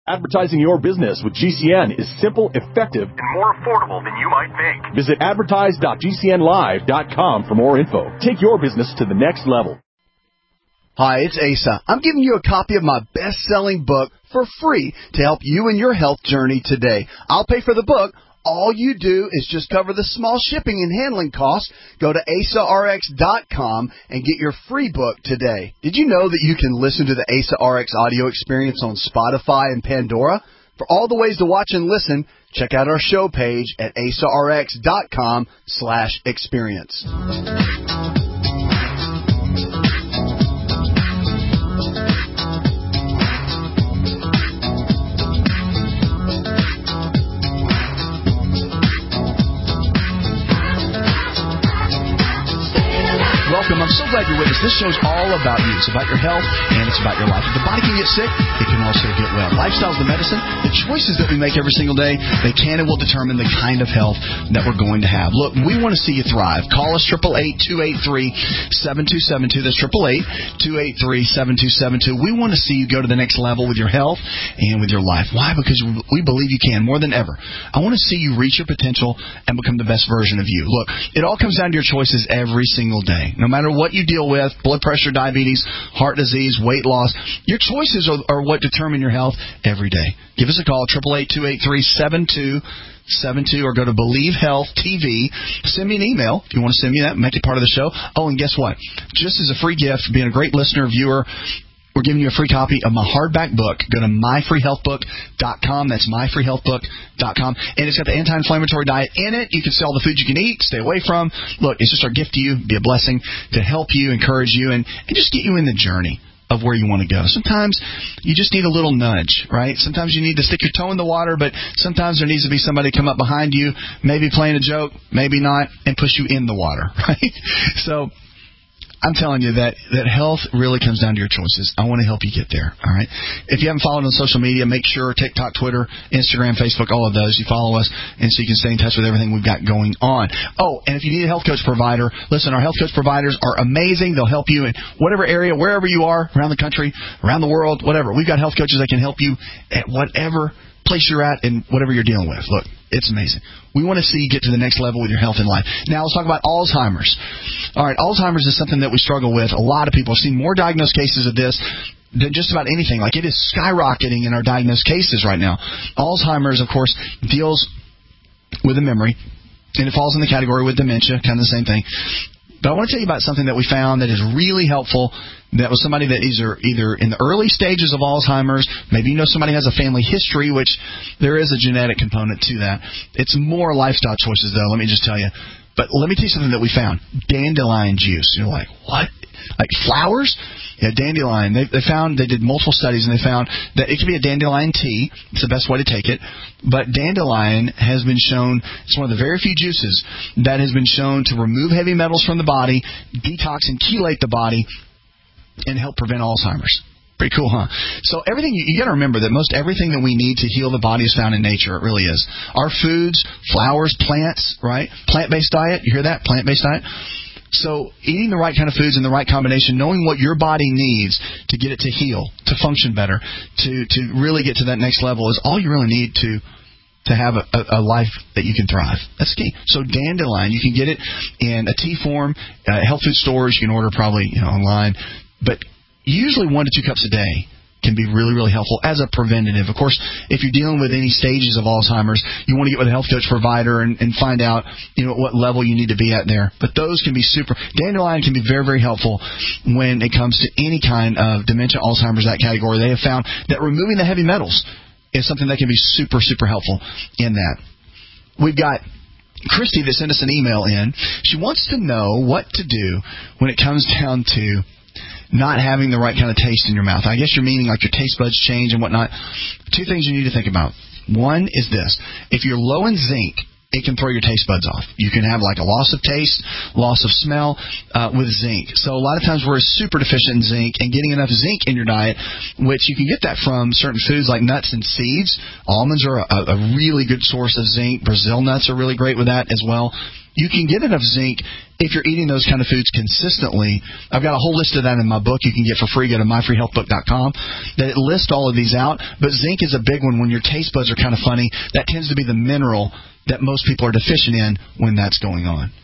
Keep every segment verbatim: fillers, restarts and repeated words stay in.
Advertising your business with G C N is simple, effective, and more affordable than you might think. Visit advertise dot g c n live dot com for more info. Take your business to the next level. Hi, it's Asa. I'm giving you a copy of my best-selling book for free to help you in your health journey today. I'll pay for the book. All you do is just cover the small shipping and handling costs. Go to asa r x dot com and get your free book today. Did you know that you can listen to the Asa R X audio experience on Spotify and Pandora? For all the ways to watch and listen, check out our show page at asa r x dot com slash experience. Welcome. I'm so glad you're with us. This show's all about you. It's about your health, and it's about your life. If the body can get sick, it can also get well. Lifestyle's the medicine. The choices that we make every single day, they can and will determine the kind of health that we're going to have. Look, we want to see you thrive. Call us, eight eight eight, two eight three, seven two seven two. That's eight eight eight, two eight three, seven two seven two. We want to see you go to the next level with your health and with your life. Why? Because we believe you can more than ever. I want to see you reach your potential and become the best version of you. Look, it all comes down to your choices every single day. No matter what you deal with, blood pressure, diabetes, heart disease, weight loss, your choices are, are what determine your health every day. Give us a call, eight eight eight, two eight three, seven two seven two, or go to Believe Health T V. Send me an email if you want to send me that, make it part of the show. Oh, and guess what? Just as a free gift, being a great listener, viewer, we're giving you a free copy of my hardback book. Go to my free health book dot com. That's my free health book dot com. And it's got the anti-inflammatory diet in it. You can see all the foods you can eat, stay away from. Look, it's just our gift to you, be a blessing to help you, encourage you, and, and just get you in the journey of where you want to go. Sometimes you just need a little nudge, right? Sometimes you need to stick your toe in the water, but sometimes there needs to be somebody come up behind you, maybe playing a joke, maybe not, and push you in the water, right? So I'm telling you that, that health really comes down to your choices. I want to help you get there, all right? If you haven't followed on social media, make sure TikTok, Twitter, Instagram, Facebook, all of those, you follow us, and so you can stay in touch with everything we've got going on. Oh, and if you need a health coach provider, listen, our health coach providers are amazing. They'll help you in whatever area, wherever you are, around the country, around the world, whatever. We've got health coaches that can help you at whatever place you're at and whatever you're dealing with. Look, it's amazing. We want to see you get to the next level with your health and life. Now, let's talk about Alzheimer's. All right, Alzheimer's is something that we struggle with. A lot of people have seen more diagnosed cases of this than just about anything. Like, it is skyrocketing in our diagnosed cases right now. Alzheimer's, of course, deals with the memory, and it falls in the category with dementia, kind of the same thing. But I want to tell you about something that we found that is really helpful. That was somebody that is either in the early stages of Alzheimer's, maybe you know somebody has a family history, which there is a genetic component to that. It's more lifestyle choices, though, let me just tell you. But let me tell you something that we found. Dandelion juice. You're like, what? Like flowers? Yeah, dandelion. They, they found, they did multiple studies, and they found that it could be a dandelion tea. It's the best way to take it. But dandelion has been shown, it's one of the very few juices that has been shown to remove heavy metals from the body, detox and chelate the body, and help prevent Alzheimer's. Pretty cool, huh? So everything, you, you got to remember that most everything that we need to heal the body is found in nature. It really is. Our foods, flowers, plants, right? Plant-based diet. You hear that? Plant-based diet. So eating the right kind of foods in the right combination, knowing what your body needs to get it to heal, to function better, to, to really get to that next level is all you really need to to have a, a, a life that you can thrive. That's key. So dandelion, you can get it in a tea form, uh, health food stores. You can order probably you know, online. But usually one to two cups a day can be really, really helpful as a preventative. Of course, if you're dealing with any stages of Alzheimer's, you want to get with a health coach provider and, and find out, you know, what level you need to be at there. But those can be super. Dandelion can be very, very helpful when it comes to any kind of dementia, Alzheimer's, that category. They have found that removing the heavy metals is something that can be super, super helpful in that. We've got Christy that sent us an email in. She wants to know what to do when it comes down to not having the right kind of taste in your mouth. I guess you're meaning like your taste buds change and whatnot. Two things you need to think about. One is this. If you're low in zinc, it can throw your taste buds off. You can have like a loss of taste, loss of smell uh, with zinc. So a lot of times we're super deficient in zinc, and getting enough zinc in your diet, which you can get that from certain foods like nuts and seeds. Almonds are a, a really good source of zinc. Brazil nuts are really great with that as well. You can get enough zinc if you're eating those kind of foods consistently. I've got a whole list of that in my book you can get for free. Go to my free health book dot com. That it lists all of these out. But zinc is a big one when your taste buds are kind of funny. That tends to be the mineral that most people are deficient in when that's going on.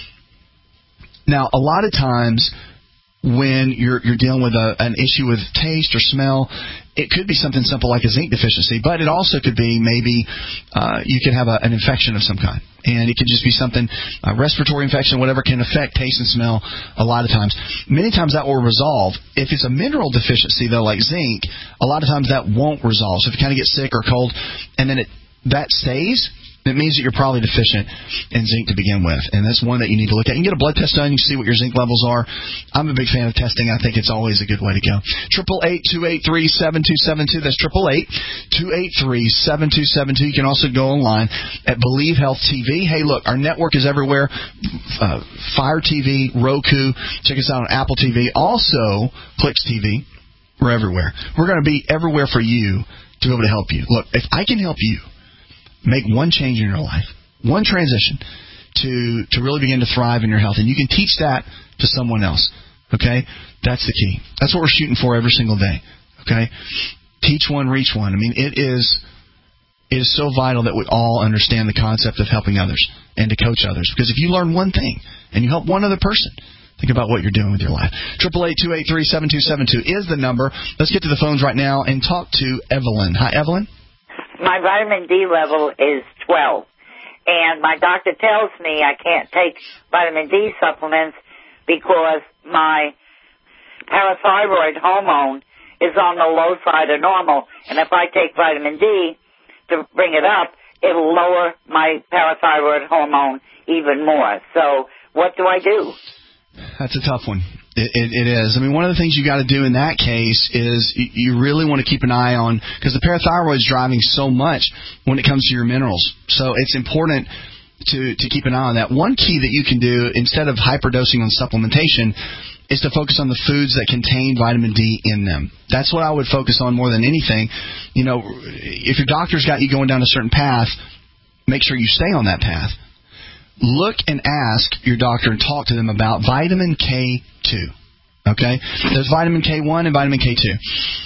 Now, a lot of times when you're you're dealing with a, an issue with taste or smell, it could be something simple like a zinc deficiency, but it also could be maybe uh, you could have a, an infection of some kind. And it could just be something, a respiratory infection, whatever, can affect taste and smell a lot of times. Many times that will resolve. If it's a mineral deficiency, though, like zinc, a lot of times that won't resolve. So if you kind of get sick or cold and then it that stays, it means that you're probably deficient in zinc to begin with. And that's one that you need to look at. You can get a blood test done. You can see what your zinc levels are. I'm a big fan of testing. I think it's always a good way to go. eight eight eight, two eight three, seven two seven two. That's eight eight eight, two eight three, seven two seven two. You can also go online at Believe Health T V. Hey, look, our network is everywhere. Uh, Fire T V, Roku. Check us out on Apple T V. Also, Clicks T V. We're everywhere. We're going to be everywhere for you to be able to help you. Look, if I can help you make one change in your life, one transition to to really begin to thrive in your health, and you can teach that to someone else, okay? That's the key. That's what we're shooting for every single day, okay? Teach one, reach one. I mean, it is it is so vital that we all understand the concept of helping others and to coach others, because if you learn one thing and you help one other person, think about what you're doing with your life. eight eight eight, two eight three, seven two seven two is the number. Let's get to the phones right now and talk to Evelyn. Hi, Evelyn. My vitamin D level is twelve, and my doctor tells me I can't take vitamin D supplements because my parathyroid hormone is on the low side of normal, and if I take vitamin D to bring it up, it'll lower my parathyroid hormone even more. So what do I do? That's a tough one. It, it, it is. I mean, one of the things you got to do in that case is you, you really want to keep an eye on, because the parathyroid is driving so much when it comes to your minerals. So it's important to, to keep an eye on that. One key that you can do instead of hyperdosing on supplementation is to focus on the foods that contain vitamin D in them. That's what I would focus on more than anything. You know, if your doctor's got you going down a certain path, make sure you stay on that path. Look and ask your doctor and talk to them about vitamin K two. Okay? There's vitamin K one and vitamin K two.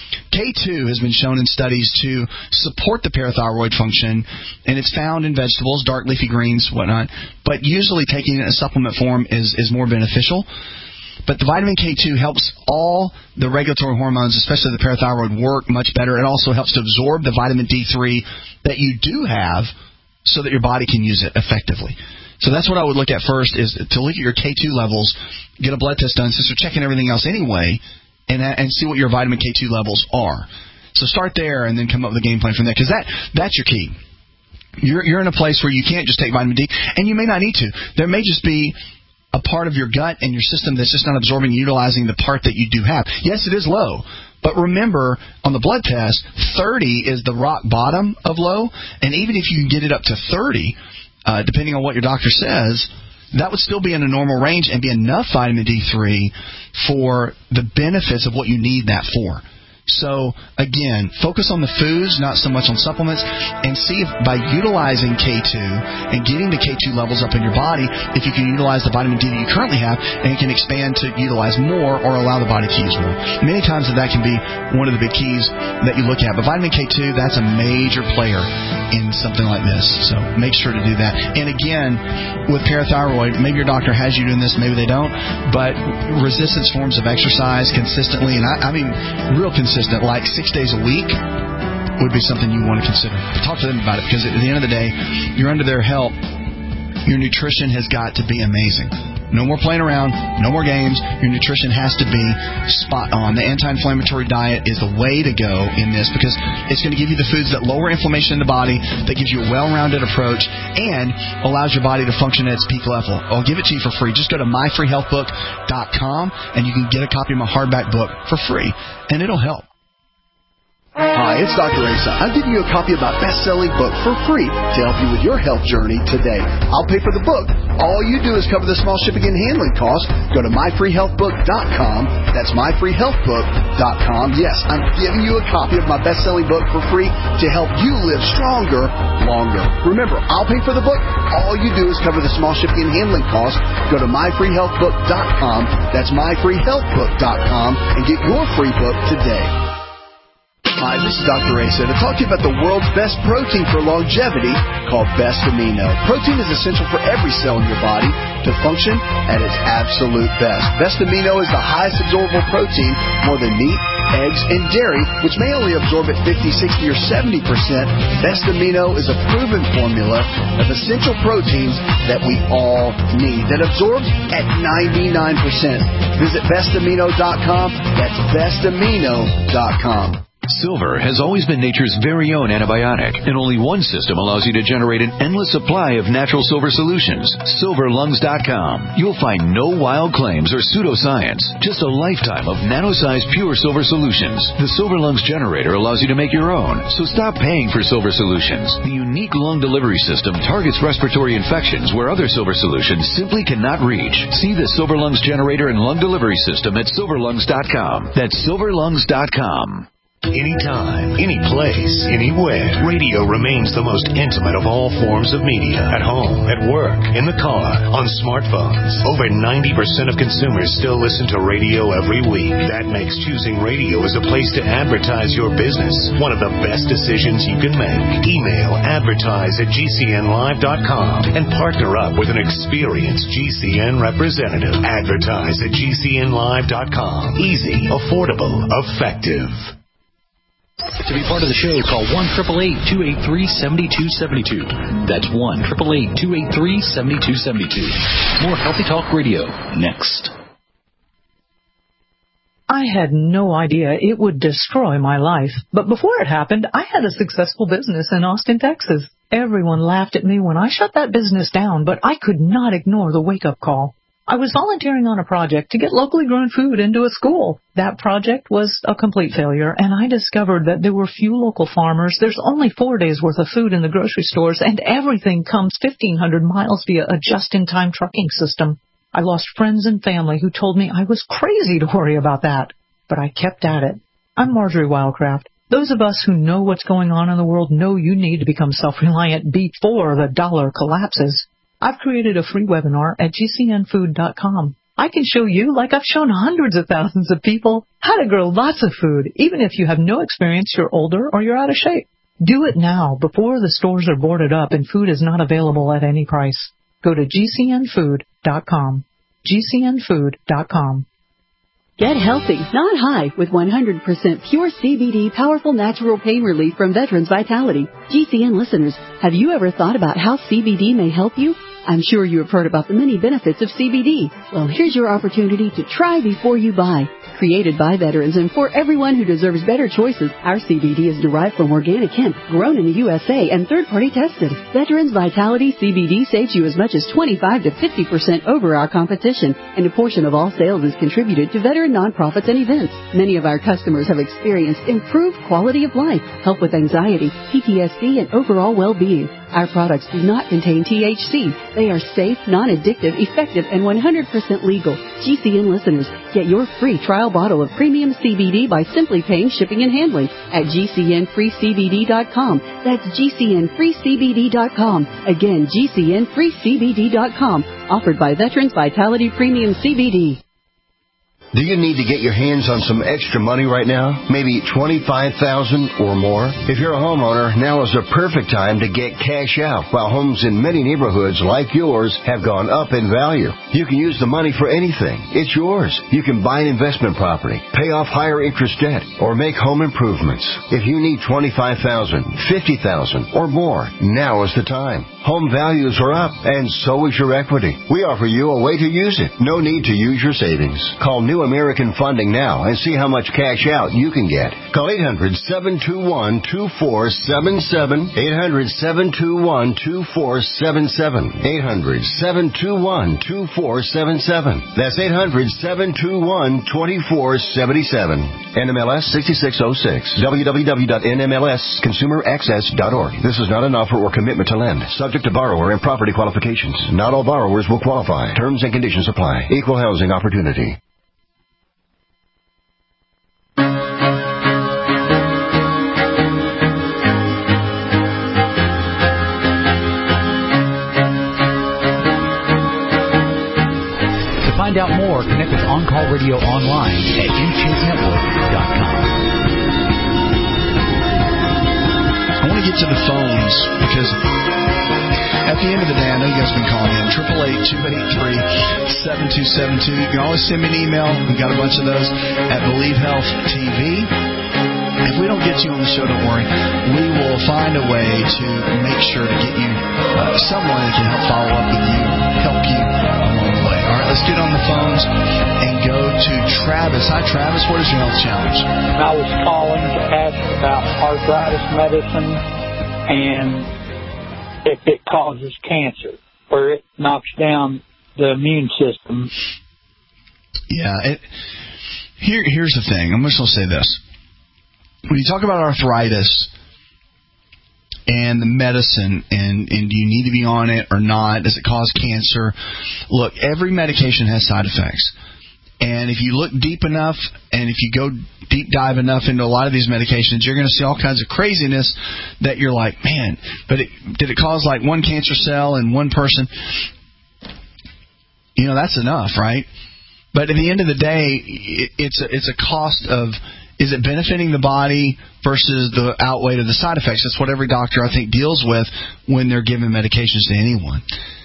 K two has been shown in studies to support the parathyroid function, and it's found in vegetables, dark leafy greens, whatnot. But usually taking it in a supplement form is, is more beneficial. But the vitamin K two helps all the regulatory hormones, especially the parathyroid, work much better. It also helps to absorb the vitamin D three that you do have so that your body can use it effectively. So that's what I would look at first, is to look at your K two levels, get a blood test done since they're checking everything else anyway, and and see what your vitamin K two levels are. So start there and then come up with a game plan from there, because that, that's your key. You're, you're in a place where you can't just take vitamin D, and you may not need to. There may just be a part of your gut and your system that's just not absorbing and utilizing the part that you do have. Yes, it is low. But remember, on the blood test, thirty is the rock bottom of low, and even if you can get it up to thirty, Uh, depending on what your doctor says, that would still be in a normal range and be enough vitamin D three for the benefits of what you need that for. So, again, focus on the foods, not so much on supplements, and see if by utilizing K two and getting the K two levels up in your body, if you can utilize the vitamin D that you currently have and can expand to utilize more or allow the body to use more. Many times that can be one of the big keys that you look at. But vitamin K two, that's a major player in something like this. So make sure to do that. And again, with parathyroid, maybe your doctor has you doing this, maybe they don't, but resistance forms of exercise consistently, and I, I mean real consistent, like six days a week, would be something you want to consider. Talk to them about it, because at the end of the day, you're under their help. Your nutrition has got to be amazing. No more playing around, no more games. Your nutrition has to be spot on. The anti-inflammatory diet is the way to go in this, because it's going to give you the foods that lower inflammation in the body, that gives you a well-rounded approach, and allows your body to function at its peak level. I'll give it to you for free. Just go to my free health book dot com, and you can get a copy of my hardback book for free, and it'll help. Hi, it's Doctor Asa. I'm giving you a copy of my best-selling book for free to help you with your health journey today. I'll pay for the book. All you do is cover the small shipping and handling costs. Go to my free health book dot com. That's my free health book dot com. Yes, I'm giving you a copy of my best-selling book for free to help you live stronger, longer. Remember, I'll pay for the book. All you do is cover the small shipping and handling costs. Go to my free health book dot com. That's my free health book dot com and get your free book today. Hi, this is Doctor Asa to talk to you about the world's best protein for longevity called Best Amino. Protein is essential for every cell in your body to function at its absolute best. Best Amino is the highest absorbable protein, more than meat, eggs, and dairy, which may only absorb at fifty, sixty, or seventy percent. Best Amino is a proven formula of essential proteins that we all need that absorbs at ninety-nine percent. Visit best amino dot com. That's best amino dot com. Silver has always been nature's very own antibiotic, and only one system allows you to generate an endless supply of natural silver solutions. silver lungs dot com. You'll find no wild claims or pseudoscience, just a lifetime of nano-sized pure silver solutions. The Silver Lungs generator allows you to make your own, so stop paying for silver solutions. The unique lung delivery system targets respiratory infections where other silver solutions simply cannot reach. See the Silver Lungs generator and lung delivery system at silver lungs dot com. That's silver lungs dot com. Anytime, any place, anywhere, radio remains the most intimate of all forms of media. At home, at work, in the car, on smartphones. Over ninety percent of consumers still listen to radio every week. That makes choosing radio as a place to advertise your business one of the best decisions you can make. Email advertise at G C N live dot com and partner up with an experienced G C N representative. Advertise at G C N live dot com. Easy, affordable, effective. To be part of the show, call one eight eight eight, two eight three, seven two seven two. That's one eight eight eight, two eight three, seven two seven two. More Healthy Talk Radio next. I had no idea it would destroy my life. But before it happened, I had a successful business in Austin, Texas. Everyone laughed at me when I shut that business down, but I could not ignore the wake-up call. I was volunteering on a project to get locally grown food into a school. That project was a complete failure, and I discovered that there were few local farmers. There's only four days' worth of food in the grocery stores, and everything comes fifteen hundred miles via a just-in-time trucking system. I lost friends and family who told me I was crazy to worry about that, but I kept at it. I'm Marjorie Wildcraft. Those of us who know what's going on in the world know you need to become self-reliant before the dollar collapses. I've created a free webinar at G C N food dot com. I can show you, like I've shown hundreds of thousands of people, how to grow lots of food, even if you have no experience, you're older, or you're out of shape. Do it now, before the stores are boarded up and food is not available at any price. Go to G C N food dot com. G C N food dot com. Get healthy, not high, with one hundred percent pure C B D powerful natural pain relief from Veterans Vitality. G C N listeners, have you ever thought about how C B D may help you? I'm sure you have heard about the many benefits of C B D. Well, here's your opportunity to try before you buy. Created by veterans and for everyone who deserves better choices, our C B D is derived from organic hemp, grown in the U S A and third-party tested. Veterans Vitality C B D saves you as much as twenty-five to fifty percent over our competition, and a portion of all sales is contributed to veteran nonprofits and events. Many of our customers have experienced improved quality of life, help with anxiety, P T S D, and overall well-being. Our products do not contain T H C. They are safe, non-addictive, effective, and one hundred percent legal. G C N listeners, get your free trial bottle of premium C B D by simply paying shipping and handling at G C N free C B D dot com. That's G C N free C B D dot com. Again, G C N free C B D dot com. Offered by Veterans Vitality Premium C B D. Do you need to get your hands on some extra money right now? Maybe twenty-five thousand dollars or more? If you're a homeowner, now is the perfect time to get cash out while homes in many neighborhoods like yours have gone up in value. You can use the money for anything. It's yours. You can buy an investment property, pay off higher interest debt, or make home improvements. If you need twenty-five thousand dollars, fifty thousand dollars or more, now is the time. Home values are up, and so is your equity. We offer you a way to use it. No need to use your savings. Call New American funding now and see how much cash out you can get. Call eight hundred, seven two one, two four seven seven, eight hundred, seven two one, two four seven seven, eight hundred, seven two one, two four seven seven. That's eight hundred, seven two one, two four seven seven. N M L S sixty-six oh six. w w w dot n m l s consumer access dot org. This is not an offer or commitment to lend. Subject to borrower and property qualifications. Not all borrowers will qualify. Terms and conditions apply. Equal housing opportunity. To find out more, connect with On Call Radio online at u chase network dot com. I want to get to the phones because at the end of the day, I know you guys have been calling in. eight eight eight, two eight three, seven two seven two. You can always send me an email. We've got a bunch of those at Believe Health T V. If we don't get you on the show, don't worry. We will find a way to make sure to get you uh, someone that can help follow up with you, help you along the way. All right, let's get on the phones and go to Travis. Hi, Travis. What is your health challenge? I was calling to ask about arthritis medicine and if it causes cancer or it knocks down the immune system. Yeah. It, here, here's the thing. I'm just going to say this. When you talk about arthritis and the medicine and, and do you need to be on it or not, does it cause cancer? Look, every medication has side effects. And if you look deep enough and if you go deep dive enough into a lot of these medications, you're going to see all kinds of craziness that you're like, man, but it, did it cause like one cancer cell in one person? You know, that's enough, right? But at the end of the day, it, it's a, it's a cost of, is it benefiting the body versus the outweigh of the side effects? That's what every doctor, I think, deals with when they're giving medications to anyone.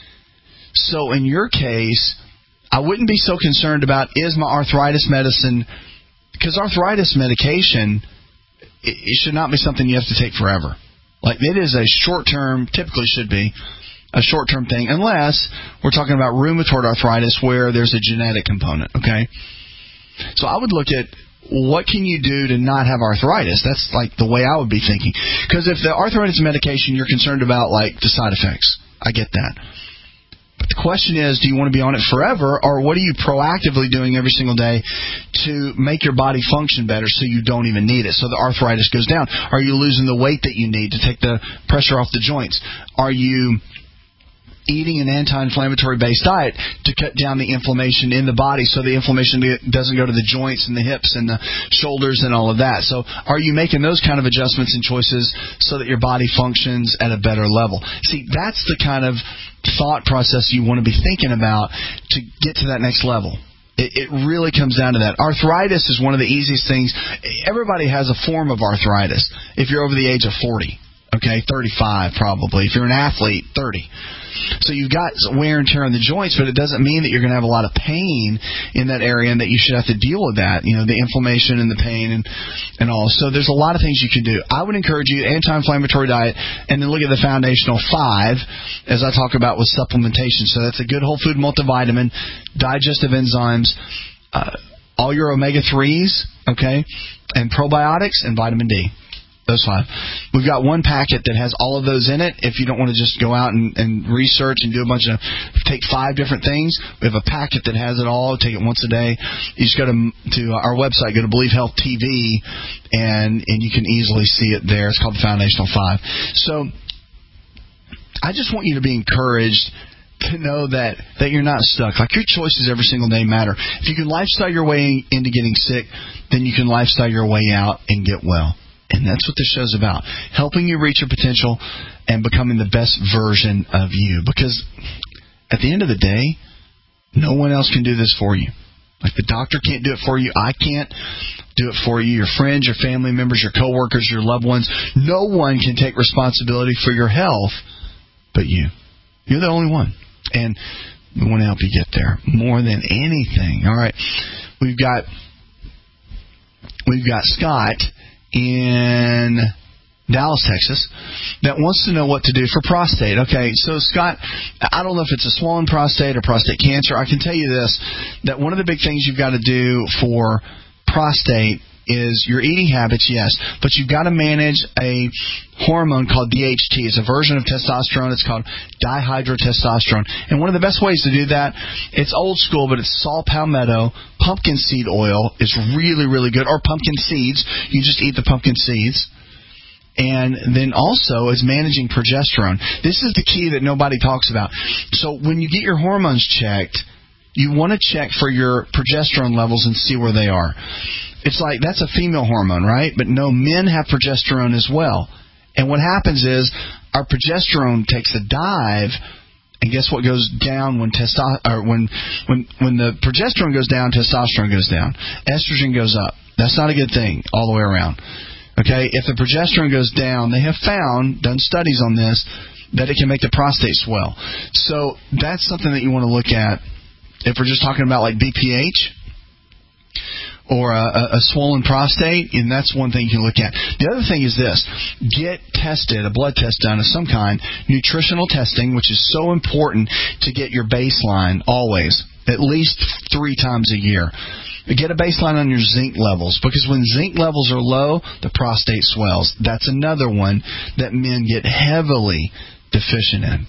So in your case, I wouldn't be so concerned about, is my arthritis medicine, because arthritis medication, it, it should not be something you have to take forever. Like, it is a short-term, typically should be, a short-term thing, unless we're talking about rheumatoid arthritis where there's a genetic component, okay? So I would look at, what can you do to not have arthritis? That's like the way I would be thinking. Because if the arthritis medication, you're concerned about, like, the side effects. I get that. But the question is, do you want to be on it forever, or what are you proactively doing every single day to make your body function better so you don't even need it, so the arthritis goes down? Are you losing the weight that you need to take the pressure off the joints? Are you eating an anti-inflammatory based diet to cut down the inflammation in the body so the inflammation doesn't go to the joints and the hips and the shoulders and all of that? So are you making those kind of adjustments and choices so that your body functions at a better level? See, that's the kind of thought process you want to be thinking about to get to that next level. It, it really comes down to that. Arthritis is one of the easiest things. Everybody has a form of arthritis if you're over the age of forty. Okay, thirty-five probably. If you're an athlete, thirty. So you've got wear and tear on the joints, but it doesn't mean that you're going to have a lot of pain in that area and that you should have to deal with that, you know, the inflammation and the pain and, and all. So there's a lot of things you can do. I would encourage you, anti-inflammatory diet, and then look at the foundational five, as I talk about with supplementation. So that's a good whole food multivitamin, digestive enzymes, uh, all your omega threes, okay, and probiotics and vitamin D. Those five. We've got one packet that has all of those in it. If you don't want to just go out and, and research and do a bunch of, take five different things, we have a packet that has it all. Take it once a day. You just go to to our website, go to Believe Health T V, and and you can easily see it there. It's called the Foundational Five. So I just want you to be encouraged to know that, that you're not stuck. Like, your choices every single day matter. If you can lifestyle your way into getting sick, then you can lifestyle your way out and get well. And that's what this show's about, helping you reach your potential and becoming the best version of you. Because at the end of the day, no one else can do this for you. Like, the doctor can't do it for you. I can't do it for you. Your friends, your family members, your coworkers, your loved ones. No one can take responsibility for your health but you. You're the only one. And we want to help you get there more than anything. All right. We've got, we've got Scott in Dallas, Texas, that wants to know what to do for prostate. Okay, so Scott, I don't know if it's a swollen prostate or prostate cancer. I can tell you this, that one of the big things you've got to do for prostate is your eating habits, yes, but you've got to manage a hormone called D H T. It's a version of testosterone. It's called dihydrotestosterone. And one of the best ways to do that, it's old school, but it's saw palmetto. Pumpkin seed oil is really, really good. Or pumpkin seeds. You just eat the pumpkin seeds. And then also is managing progesterone. This is the key that nobody talks about. So when you get your hormones checked, you want to check for your progesterone levels and see where they are. It's like, that's a female hormone, right? But no, men have progesterone as well. And what happens is our progesterone takes a dive, and guess what goes down when testo- or when when when the progesterone goes down, testosterone goes down. Estrogen goes up. That's not a good thing all the way around. Okay? If the progesterone goes down, they have found, done studies on this, that it can make the prostate swell. So that's something that you want to look at. If we're just talking about like B P H, or a, a, a swollen prostate, and that's one thing you can look at. The other thing is this. Get tested, a blood test done of some kind, nutritional testing, which is so important to get your baseline always, at least three times a year. Get a baseline on your zinc levels, because when zinc levels are low, the prostate swells. That's another one that men get heavily deficient in.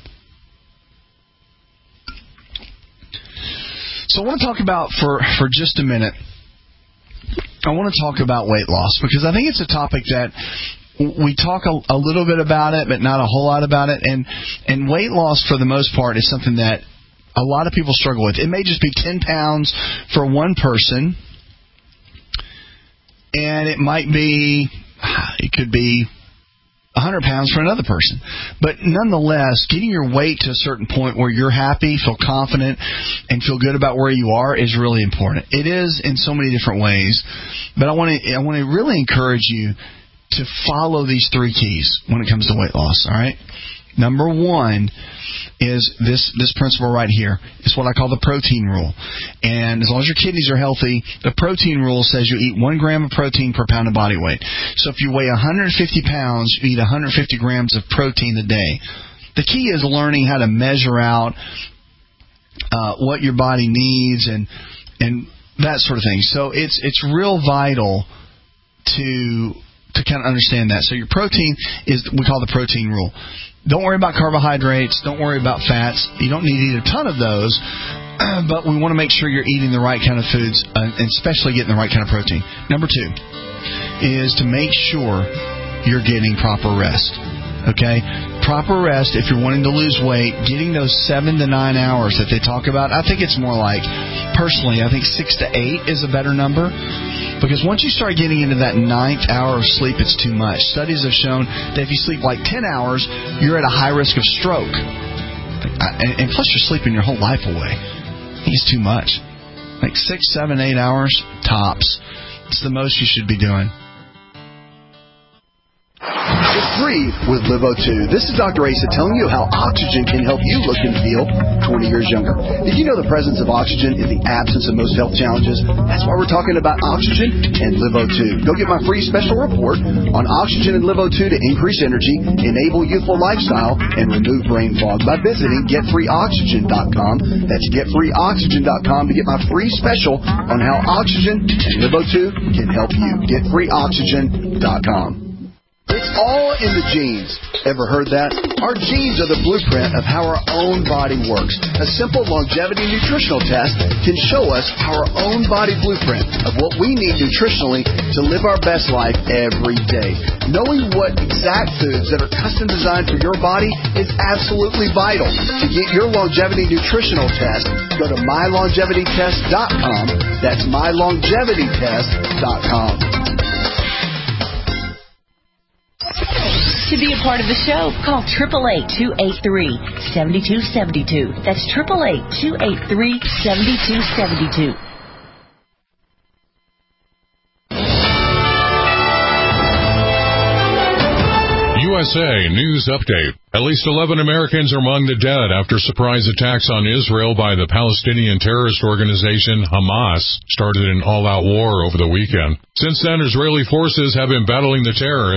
So I want to talk about, for, for just a minute, I want to talk about weight loss, because I think it's a topic that we talk a, a little bit about it, but not a whole lot about it. And, and weight loss, for the most part, is something that a lot of people struggle with. It may just be ten pounds for one person, and it might be, it could be one hundred pounds for another person. But nonetheless, getting your weight to a certain point where you're happy, feel confident, and feel good about where you are is really important. It is in so many different ways. But I want to I want to really encourage you to follow these three keys when it comes to weight loss, all right? Number one is this this principle right here. It's what I call the protein rule. And as long as your kidneys are healthy, the protein rule says you eat one gram of protein per pound of body weight. So if you weigh one hundred fifty pounds, you eat one hundred fifty grams of protein a day. The key is learning how to measure out uh, what your body needs and and that sort of thing. So it's it's real vital to to kind of understand that. So your protein is, we call the protein rule. Don't worry about carbohydrates. Don't worry about fats. You don't need to eat a ton of those, but we want to make sure you're eating the right kind of foods, uh, and especially getting the right kind of protein. Number two is to make sure you're getting proper rest. Okay? Proper rest, if you're wanting to lose weight, getting those seven to nine hours that they talk about, I think it's more like, personally, I think six to eight is a better number. Because once you start getting into that ninth hour of sleep, it's too much. Studies have shown that if you sleep like ten hours, you're at a high risk of stroke. And plus, you're sleeping your whole life away. I think it's too much. Like six, seven, eight hours, tops. It's the most you should be doing. Breathe with Live O two. This is Doctor Asa telling you how oxygen can help you look and feel twenty years younger. Did you know the presence of oxygen is the absence of most health challenges? That's why we're talking about oxygen and Live O two. Go get my free special report on oxygen and Live O two to increase energy, enable youthful lifestyle, and remove brain fog by visiting get free oxygen dot com. That's get free oxygen dot com to get my free special on how oxygen and Live O two can help you. get free oxygen dot com. It's all in the genes. Ever heard that? Our genes are the blueprint of how our own body works. A simple longevity nutritional test can show us our own body blueprint of what we need nutritionally to live our best life every day. Knowing what exact foods that are custom designed for your body is absolutely vital. To get your longevity nutritional test, go to my longevity test dot com. That's my longevity test dot com. To be a part of the show, call eight eight eight, two eight three, seven two seven two. That's eight eight eight, two eight three, seven two seven two. U S A News Update. At least eleven Americans are among the dead after surprise attacks on Israel by the Palestinian terrorist organization Hamas started an all-out war over the weekend. Since then, Israeli forces have been battling the terrorists.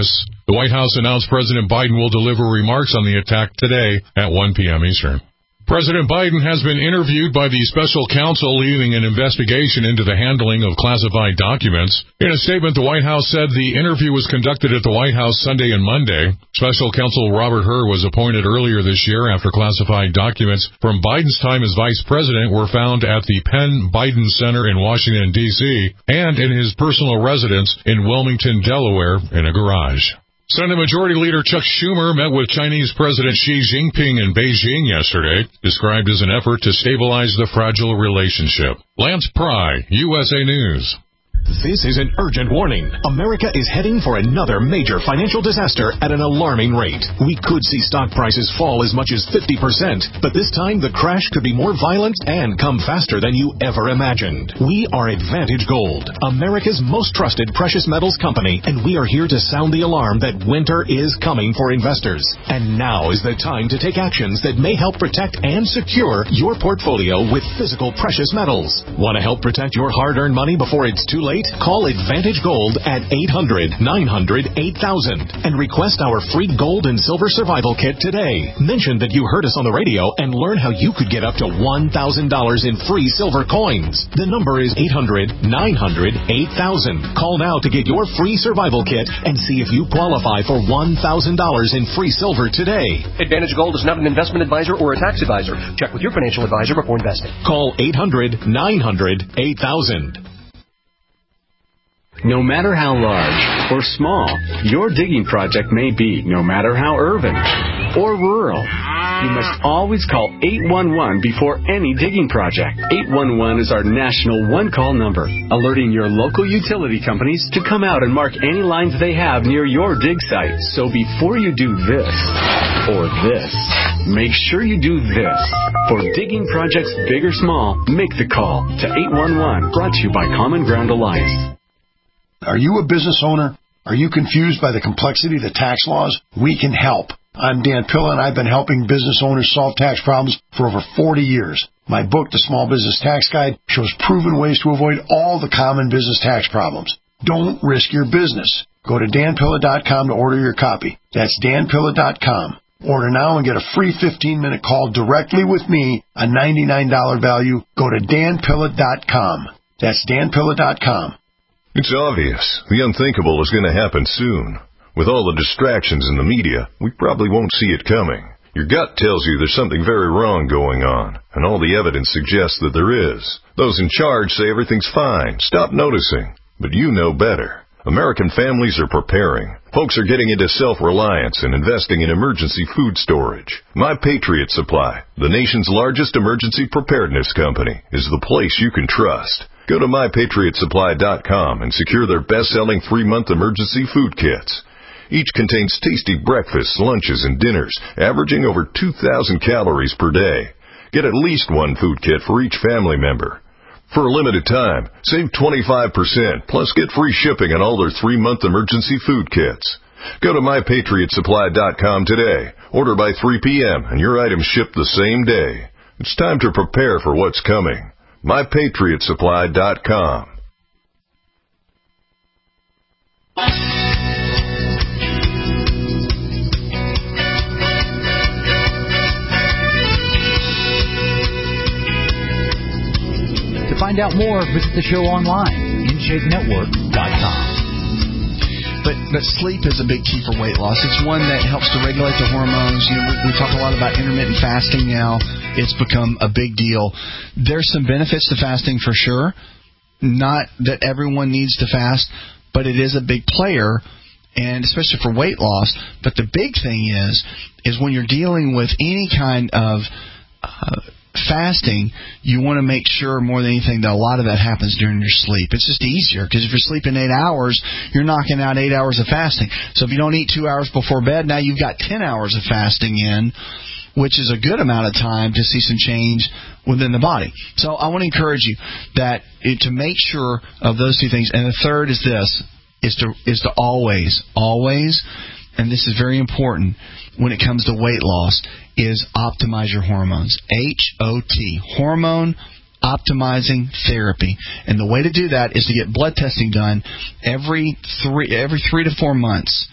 The White House announced President Biden will deliver remarks on the attack today at one p.m. Eastern. President Biden has been interviewed by the special counsel leading an investigation into the handling of classified documents. In a statement, the White House said the interview was conducted at the White House Sunday and Monday. Special counsel Robert Hur was appointed earlier this year after classified documents from Biden's time as vice president were found at the Penn Biden Center in Washington, D C, and in his personal residence in Wilmington, Delaware, in a garage. Senate Majority Leader Chuck Schumer met with Chinese President Xi Jinping in Beijing yesterday, described as an effort to stabilize the fragile relationship. Lance Pry, U S A News. This is an urgent warning. America is heading for another major financial disaster at an alarming rate. We could see stock prices fall as much as fifty percent, but this time the crash could be more violent and come faster than you ever imagined. We are Advantage Gold, America's most trusted precious metals company, and we are here to sound the alarm that winter is coming for investors. And now is the time to take actions that may help protect and secure your portfolio with physical precious metals. Want to help protect your hard-earned money before it's too late? Call Advantage Gold at eight hundred, nine hundred, eight thousand and request our free gold and silver survival kit today. Mention that you heard us on the radio and learn how you could get up to one thousand dollars in free silver coins. The number is eight hundred, nine hundred, eight thousand. Call now to get your free survival kit and see if you qualify for one thousand dollars in free silver today. Advantage Gold is not an investment advisor or a tax advisor. Check with your financial advisor before investing. Call eight hundred, nine hundred, eight thousand. No matter how large or small your digging project may be, no matter how urban or rural, you must always call eight one one before any digging project. eight one one is our national one-call number, alerting your local utility companies to come out and mark any lines they have near your dig site. So before you do this or this, make sure you do this. For digging projects big or small, make the call to eight one one, brought to you by Common Ground Alliance. Are you a business owner? Are you confused by the complexity of the tax laws? We can help. I'm Dan Pilla, and I've been helping business owners solve tax problems for over forty years. My book, The Small Business Tax Guide, shows proven ways to avoid all the common business tax problems. Don't risk your business. Go to dan pilla dot com to order your copy. That's dan pilla dot com. Order now and get a free fifteen-minute call directly with me, a ninety-nine dollars value. Go to dan pilla dot com. That's dan pilla dot com. It's obvious. The unthinkable is going to happen soon. With all the distractions in the media, we probably won't see it coming. Your gut tells you there's something very wrong going on, and all the evidence suggests that there is. Those in charge say everything's fine. Stop noticing. But you know better. American families are preparing. Folks are getting into self-reliance and investing in emergency food storage. My Patriot Supply, the nation's largest emergency preparedness company, is the place you can trust. Go to my patriot supply dot com and secure their best-selling three-month emergency food kits. Each contains tasty breakfasts, lunches, and dinners, averaging over two thousand calories per day. Get at least one food kit for each family member. For a limited time, save twenty-five percent, plus get free shipping on all their three-month emergency food kits. Go to my patriot supply dot com today. Order by three p.m. and your items ship the same day. It's time to prepare for what's coming. my patriot supply dot com. To find out more, visit the show online, in shape network dot com. But but sleep is a big key for weight loss. It's one that helps to regulate the hormones. You know, we, we talk a lot about intermittent fasting now. It's become a big deal. There's some benefits to fasting for sure. Not that everyone needs to fast, but it is a big player, and especially for weight loss. But the big thing is, is when you're dealing with any kind of uh, fasting, you want to make sure more than anything that a lot of that happens during your sleep. It's just easier because if you're sleeping eight hours, you're knocking out eight hours of fasting. So if you don't eat two hours before bed, now you've got ten hours of fasting in, which is a good amount of time to see some change within the body. So I want to encourage you that it, to make sure of those two things. And the third is this, is to is to always, always, and this is very important when it comes to weight loss, is optimize your hormones. H O T, hormone optimizing therapy. And the way to do that is to get blood testing done every three every three to four months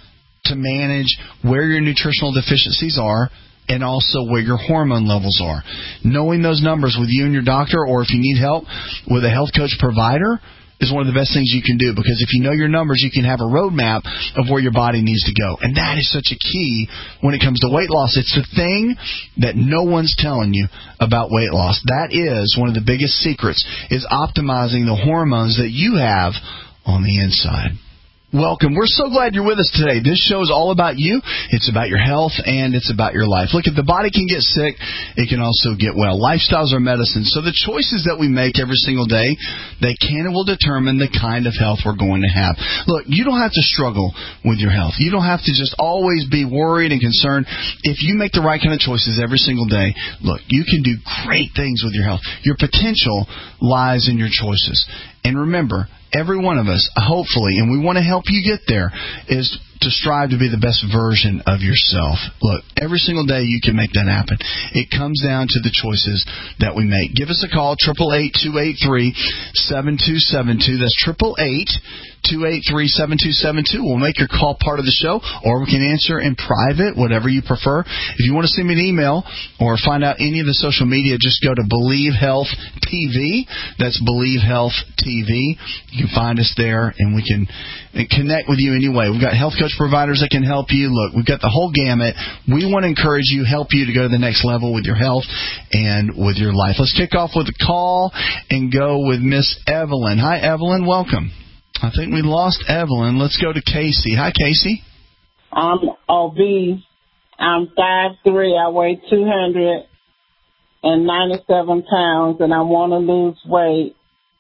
to manage where your nutritional deficiencies are and also where your hormone levels are. Knowing those numbers with you and your doctor, or if you need help with a health coach provider, is one of the best things you can do, because if you know your numbers, you can have a roadmap of where your body needs to go. And that is such a key when it comes to weight loss. It's the thing that no one's telling you about weight loss. That is one of the biggest secrets, is optimizing the hormones that you have on the inside. Welcome. We're so glad you're with us today. This show is all about you. It's about your health, and it's about your life. Look, if the body can get sick, it can also get well. Lifestyles are medicine. So the choices that we make every single day, they can and will determine the kind of health we're going to have. Look, you don't have to struggle with your health. You don't have to just always be worried and concerned. If you make the right kind of choices every single day, look, you can do great things with your health. Your potential lies in your choices. And remember, every one of us, hopefully, and we want to help you get there, is to strive to be the best version of yourself. Look, every single day you can make that happen. It comes down to the choices that we make. Give us a call, eight eight eight, two eight three, seven two seven two. That's eight eight eight, two eight three, seven two seven two. We'll make your call part of the show, or we can answer in private, whatever you prefer. If you want to send me an email or find out any of the social media, just go to Believe Health T V. That's Believe Health T V. You can find us there, and we can connect with you anyway. We've got health coach providers that can help you. Look, we've got the whole gamut. We want to encourage you, help you to go to the next level with your health and with your life. Let's kick off with a call and go with Miss Evelyn. Hi, Evelyn. Welcome. I think we lost Evelyn. Let's go to Casey. Hi, Casey. I'm obese. I'm five three. I weigh two hundred ninety-seven pounds, and I want to lose weight.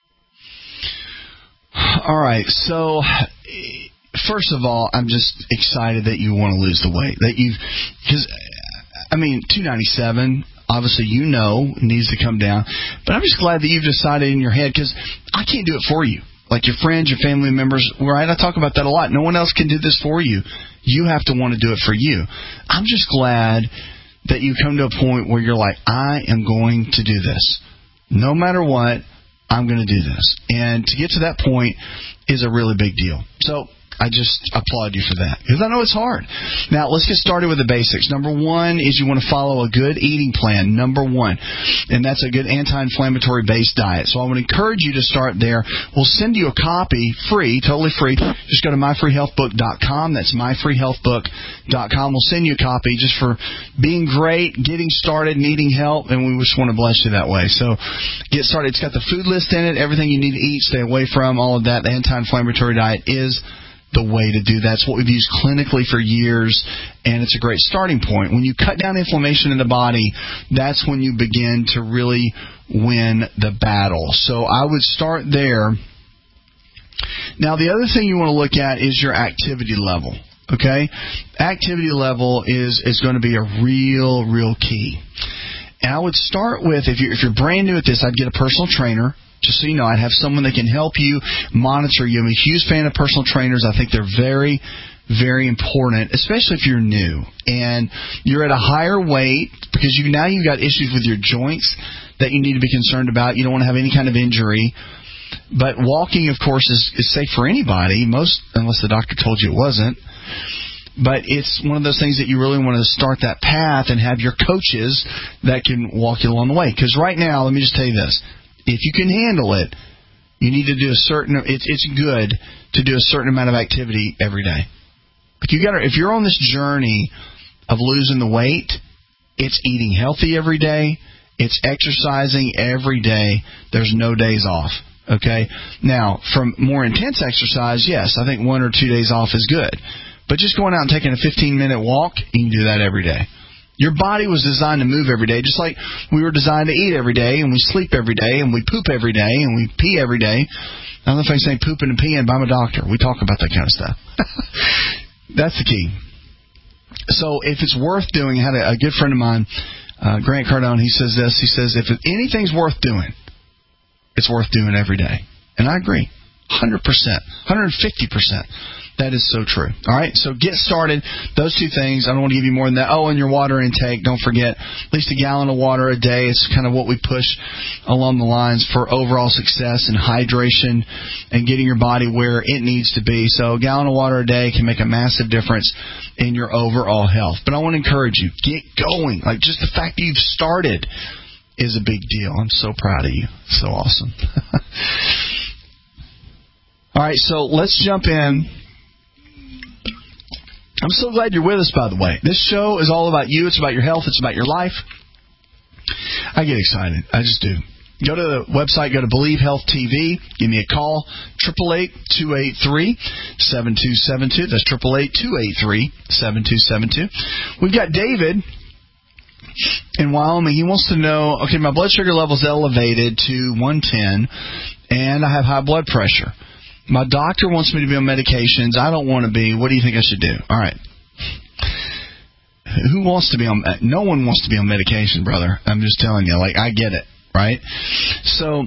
All right. So, first of all, I'm just excited that you want to lose the weight. That you, because I mean, two ninety-seven. Obviously, you know, needs to come down. But I'm just glad that you've decided in your head, because I can't do it for you. Like your friends, your family members, right? I talk about that a lot. No one else can do this for you. You have to want to do it for you. I'm just glad that you come to a point where you're like, I am going to do this. No matter what, I'm going to do this. And to get to that point is a really big deal. So I just applaud you for that, because I know it's hard. Now, let's get started with the basics. Number one is you want to follow a good eating plan, number one, and that's a good anti-inflammatory based diet. So I would encourage you to start there. We'll send you a copy free, totally free. Just go to my free health book dot com. That's my free health book dot com. We'll send you a copy just for being great, getting started, needing help, and we just want to bless you that way. So get started. It's got the food list in it, everything you need to eat, stay away from, all of that. The anti-inflammatory diet is the way to do that. It's what we've used clinically for years, and it's a great starting point. When you cut down inflammation in the body, that's when you begin to really win the battle. So I would start there. Now, the other thing you want to look at is your activity level. Okay? Activity level is, is going to be a real, real key. And I would start with, if you're, if you're brand new at this, I'd get a personal trainer. Just so you know, I'd have someone that can help you monitor you. I'm a huge fan of personal trainers. I think they're very, very important, especially if you're new and you're at a higher weight, because you now you've got issues with your joints that you need to be concerned about. You don't want to have any kind of injury. But walking, of course, is, is safe for anybody, most unless the doctor told you it wasn't. But it's one of those things that you really want to start that path and have your coaches that can walk you along the way. Because right now, let me just tell you this. If you can handle it, you need to do a certain. It's it's good to do a certain amount of activity every day. Like you got, if you're on this journey of losing the weight, it's eating healthy every day. It's exercising every day. There's no days off. Okay. Now, from more intense exercise, yes, I think one or two days off is good. But just going out and taking a fifteen minute walk, you can do that every day. Your body was designed to move every day, just like we were designed to eat every day, and we sleep every day, and we poop every day, and we pee every day. I don't know if I say pooping and peeing, but I'm a doctor. We talk about that kind of stuff. That's the key. So if it's worth doing, I had a, a good friend of mine, uh, Grant Cardone, he says this. He says, if anything's worth doing, it's worth doing every day. And I agree, one hundred percent, one hundred fifty percent. That is so true. All right, so get started. Those two things. I don't want to give you more than that. Oh, and your water intake. Don't forget, at least a gallon of water a day. It's kind of what we push along the lines for overall success and hydration and getting your body where it needs to be. So a gallon of water a day can make a massive difference in your overall health. But I want to encourage you, get going. Like, just the fact that you've started is a big deal. I'm so proud of you. So awesome. All right, so let's jump in. I'm so glad you're with us, by the way. This show is all about you. It's about your health. It's about your life. I get excited. I just do. Go to the website. Go to Believe Health T V. Give me a call. eight eight eight, two eight three, seven two seven two. That's eight eight eight, two eight three, seven two seven two. We've got David in Wyoming. He wants to know, okay, my blood sugar level's elevated to one ten, and I have high blood pressure. My doctor wants me to be on medications. I don't want to be. What do you think I should do? All right. Who wants to be on? No one wants to be on medication, brother. I'm just telling you. Like, I get it, right? So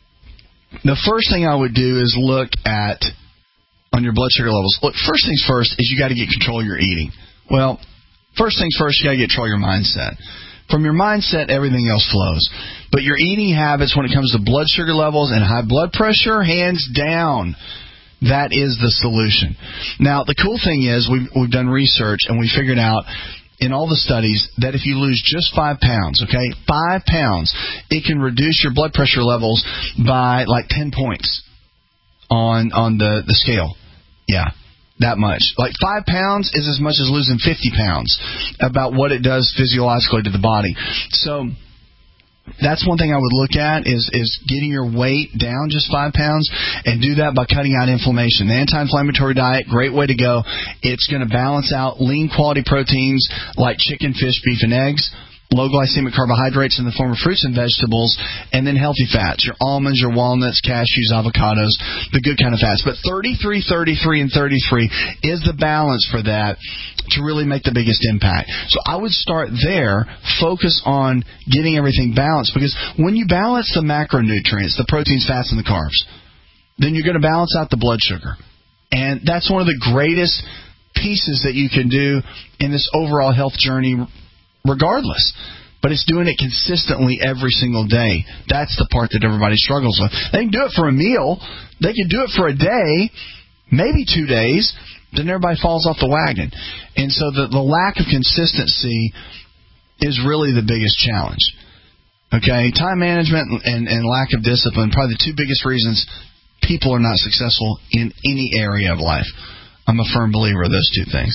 the first thing I would do is look at on your blood sugar levels. Look, first things first is you got to get control of your eating. Well, first things first, you got to get control of your mindset. From your mindset, everything else flows. But your eating habits when it comes to blood sugar levels and high blood pressure, hands down, that is the solution. Now, the cool thing is we've, we've done research and we figured out in all the studies that if you lose just five pounds, okay, five pounds, it can reduce your blood pressure levels by like ten points on on the, the scale. Yeah. That much. Like five pounds is as much as losing fifty pounds about what it does physiologically to the body. So that's one thing I would look at is, is getting your weight down just five pounds and do that by cutting out inflammation. The anti-inflammatory diet, great way to go. It's going to balance out lean quality proteins like chicken, fish, beef, and eggs. Low glycemic carbohydrates in the form of fruits and vegetables, and then healthy fats, your almonds, your walnuts, cashews, avocados, the good kind of fats. But thirty-three, thirty-three, and thirty-three is the balance for that to really make the biggest impact. So I would start there, focus on getting everything balanced, because when you balance the macronutrients, the proteins, fats, and the carbs, then you're going to balance out the blood sugar. And that's one of the greatest pieces that you can do in this overall health journey regardless. But it's doing it consistently every single day. That's the part that everybody struggles with. They can do it for a meal. They can do it for a day, maybe two days. Then everybody falls off the wagon. And so the, the lack of consistency is really the biggest challenge. Okay? Time management and, and lack of discipline, probably the two biggest reasons people are not successful in any area of life. I'm a firm believer of those two things.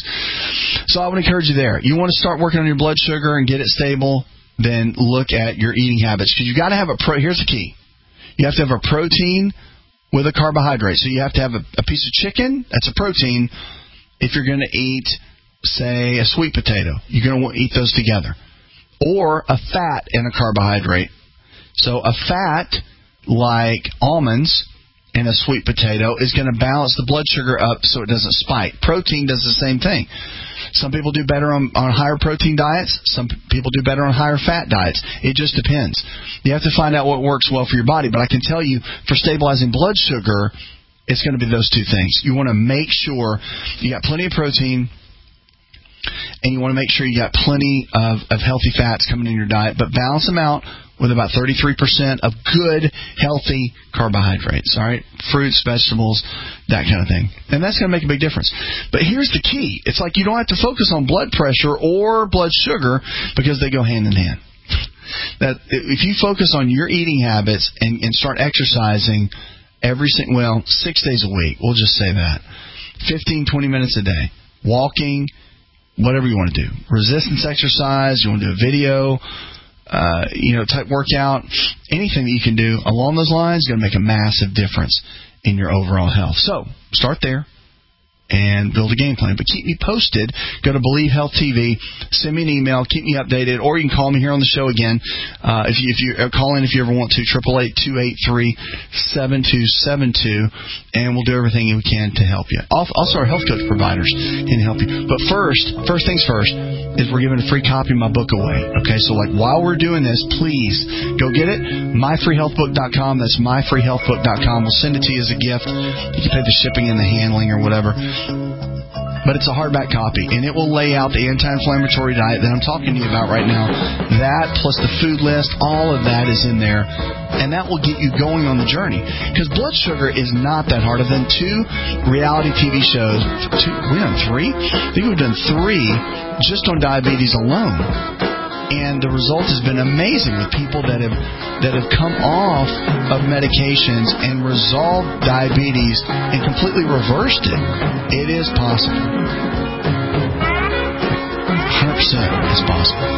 So I would encourage you there. You want to start working on your blood sugar and get it stable, then look at your eating habits. Because you got to have a pro. Here's the key. You have to have a protein with a carbohydrate. So you have to have a, a piece of chicken. That's a protein. If you're going to eat, say, a sweet potato, you're going to eat those together. Or a fat and a carbohydrate. So a fat like almonds and a sweet potato is going to balance the blood sugar up so it doesn't spike. Protein does the same thing. Some people do better on, on higher protein diets. Some people do better on higher fat diets. It just depends. You have to find out what works well for your body. But I can tell you, for stabilizing blood sugar, it's going to be those two things. You want to make sure you got plenty of protein, and you want to make sure you got plenty of, of healthy fats coming in your diet, but balance them out with about thirty-three percent of good, healthy carbohydrates, all right? Fruits, vegetables, that kind of thing. And that's going to make a big difference. But here's the key. It's like you don't have to focus on blood pressure or blood sugar because they go hand in hand. That if you focus on your eating habits and, and start exercising every single, well, six days a week, we'll just say that, fifteen, twenty minutes a day, walking, whatever you want to do, resistance exercise, you want to do a video, Uh, you know, type workout, anything that you can do along those lines is going to make a massive difference in your overall health. So, start there and build a game plan. But keep me posted. Go to Believe Health T V. Send me an email. Keep me updated. Or you can call me here on the show again. Uh, if you, if you uh, call in if you ever want to, eight eight eight, two eight three, seven two seven two. And we'll do everything we can to help you. Also, our health coach providers can help you. But first, first things first, is we're giving a free copy of my book away. Okay, so like while we're doing this, please go get it. my free health book dot com. That's my free health book dot com. We'll send it to you as a gift. You can pay the shipping and the handling or whatever. But it's a hardback copy, and it will lay out the anti-inflammatory diet that I'm talking to you about right now. That plus the food list, all of that is in there, and that will get you going on the journey. Because blood sugar is not that hard. I've done two reality T V shows. Two, we've done three? I think we've done three just on diabetes alone. And the result has been amazing with people that have that have come off of medications and resolved diabetes and completely reversed it. It is possible. one hundred percent is possible.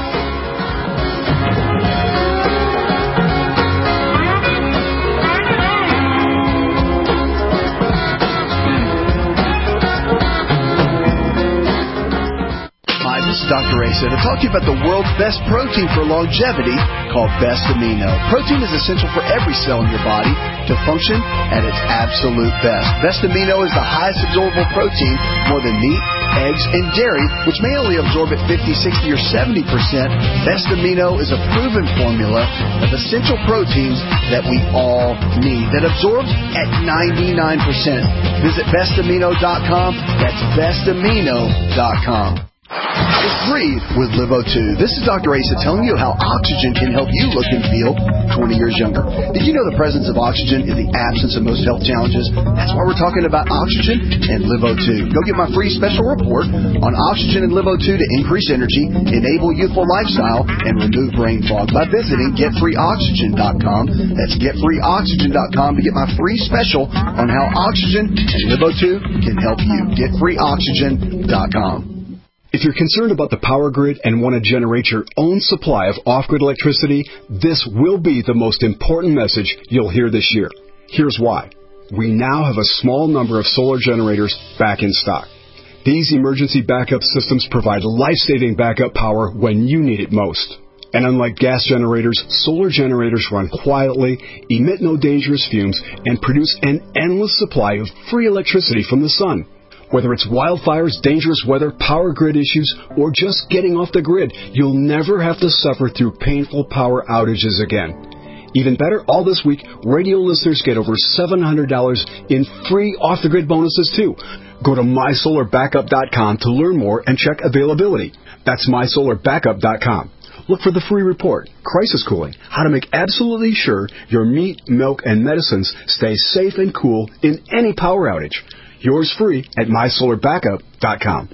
This is Doctor Ray to talk to you about the world's best protein for longevity called Best Amino. Protein is essential for every cell in your body to function at its absolute best. Best Amino is the highest absorbable protein, more than meat, eggs, and dairy, which may only absorb at fifty, sixty, or seventy percent. Best Amino is a proven formula of essential proteins that we all need that absorbs at ninety-nine percent. Visit best amino dot com. That's best amino dot com. It's Breathe with Live O two. This is Doctor Asa telling you how oxygen can help you look and feel twenty years younger. Did you know the presence of oxygen is the absence of most health challenges? That's why we're talking about oxygen and Live O two. Go get my free special report on oxygen and Live O two to increase energy, enable youthful lifestyle, and remove brain fog by visiting get free oxygen dot com. That's get free oxygen dot com to get my free special on how oxygen and Live O two can help you. get free oxygen dot com. If you're concerned about the power grid and want to generate your own supply of off-grid electricity, this will be the most important message you'll hear this year. Here's why. We now have a small number of solar generators back in stock. These emergency backup systems provide life-saving backup power when you need it most. And unlike gas generators, solar generators run quietly, emit no dangerous fumes, and produce an endless supply of free electricity from the sun. Whether it's wildfires, dangerous weather, power grid issues, or just getting off the grid, you'll never have to suffer through painful power outages again. Even better, all this week, radio listeners get over seven hundred dollars in free off-the-grid bonuses, too. Go to my solar backup dot com to learn more and check availability. That's my solar backup dot com. Look for the free report, Crisis Cooling, how to make absolutely sure your meat, milk, and medicines stay safe and cool in any power outage. Yours free at my solar backup dot com.